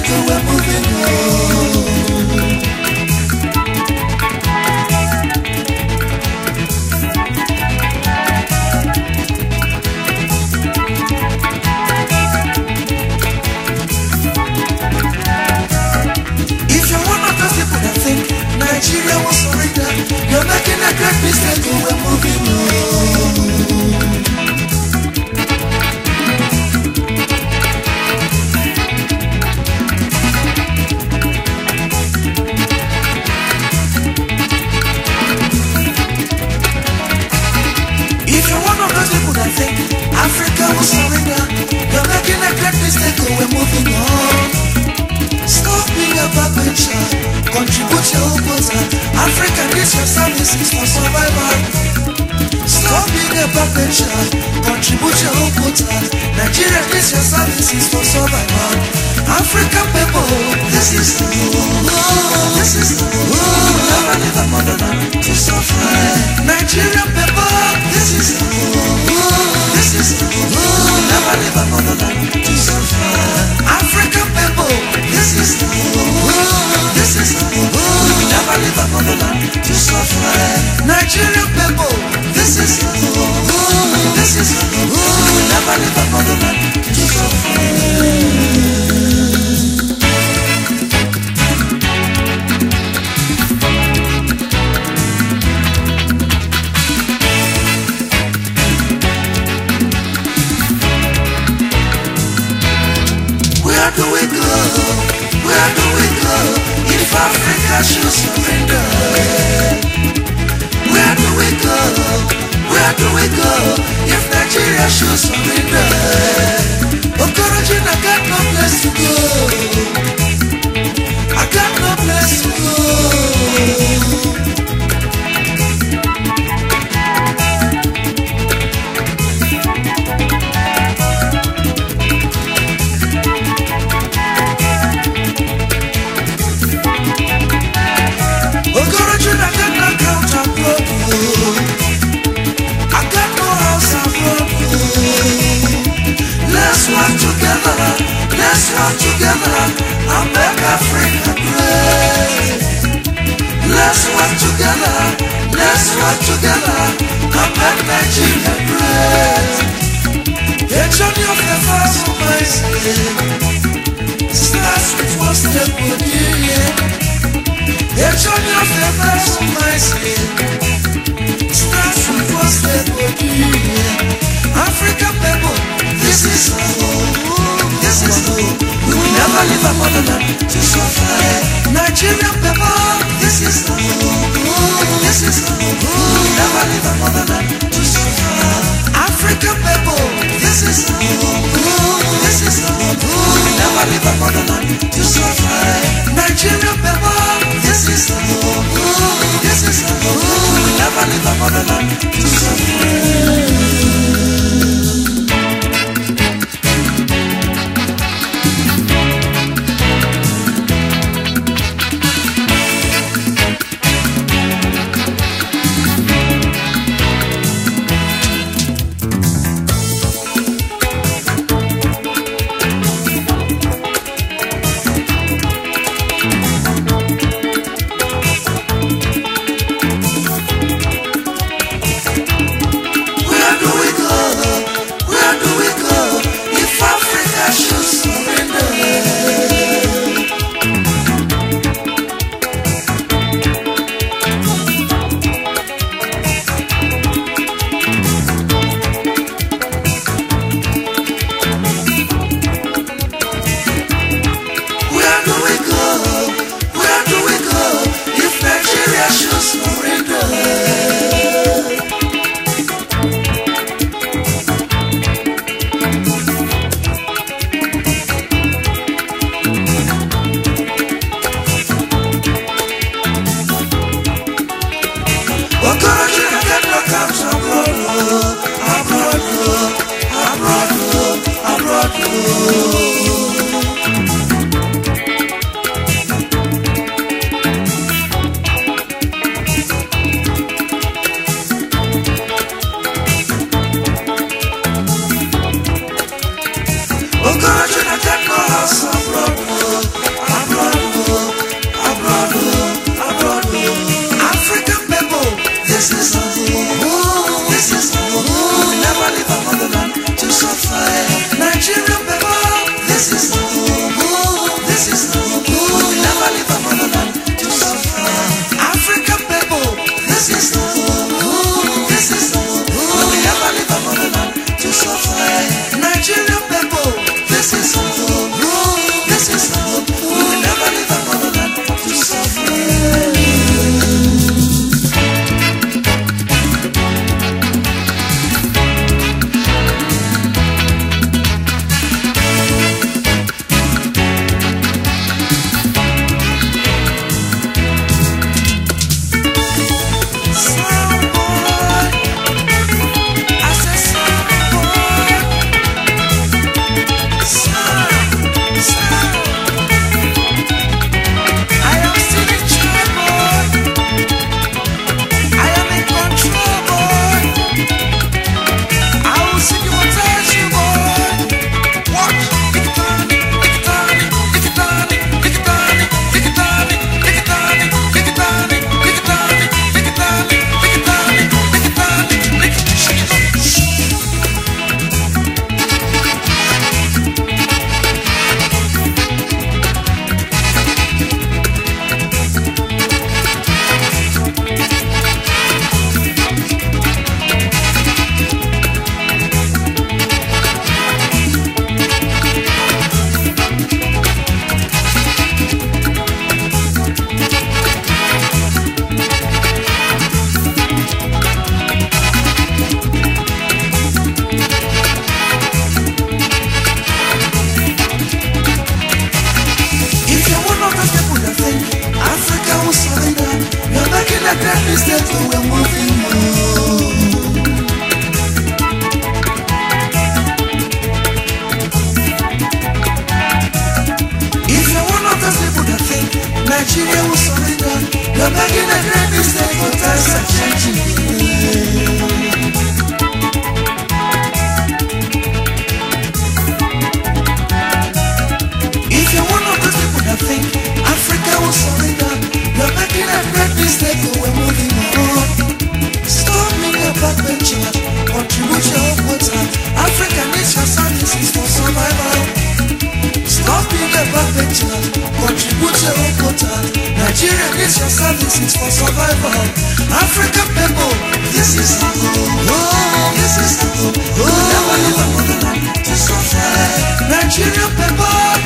circle, we're moving on. If you're one of those people that think Nigeria will surrender, you're making a great mistake, we're moving on. Africa will surrender. You're making a great mistake, we're moving on. Stop being a backbencher. Contribute your own quota. Africa needs your services for survival. Stop being a backbencher. Contribute your own quota. Nigeria needs your services for survival. African people, this is the world. This is the world. Never leave a motherland to suffer. Nigerian people, this is the world. This is the world. Never leave a motherland to suffer. African people, this is the world. This is the world. Never leave a motherland to suffer. Nigerian people, this is the world. This is the world. Never leave a motherland to suffer. Where do we go? Where do we go if Africa should surrender? Where do we go? Where do we go if Nigeria should surrender? Okorojin, I got no place to go. I got no place to go. Let's work together and make Africa great. Let's work together and make Nigeria great. The journey of the first woman starts with one step for the year. The journey of the first woman starts with one step for the year. African people, this is our home. This is the hope. We will never leave our motherland to suffer. Nigerian people, this is the hope. This is the hope. We will never leave our motherland to suffer. African people, this is the hope. This is the hope. We will never leave our motherland to suffer. Nigerian people, this is the hope. This is the hope. We will never leave our motherland to suffer. Okorojin, I got no house abroad. mistake, we're moving on. If you're one of those people that think Nigeria will surrender, you're making a great mistake, but times are changing. I think Africa will surrender. You're making a great mistake, but we're moving on. Stop being a backbencher, contribute your own quota. Africa needs your services for survival. Stop being a backbencher, contribute your own quota. Nigeria needs your services for survival. African people, this is the goal. Oh, this is the goal. Oh, never leave a motherland to suffer. Nigerian people.